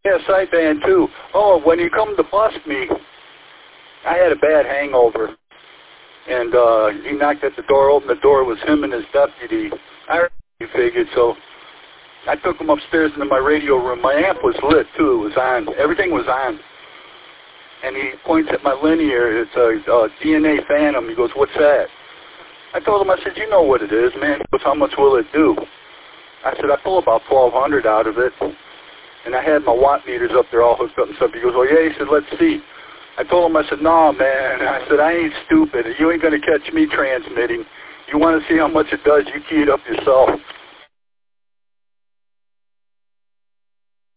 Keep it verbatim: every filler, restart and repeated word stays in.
Yeah, sideband too. Oh, when you come to bust me, I had a bad hangover. And uh, he knocked at the door, opened the door, it was him and his deputy. I figured, so I took him upstairs into my radio room. My amp was lit too, it was on. Everything was on. And he points at my linear, it's a, a D N A Phantom. He goes, what's that? I told him, I said, you know what it is, man. He goes, how much will it do? I said, I pull about twelve hundred out of it. And I had my watt meters up there all hooked up and stuff. He goes, oh yeah? He said, let's see. I told him, I said, no, man. I said, I ain't stupid. You ain't going to catch me transmitting. You want to see how much it does, you key it up yourself.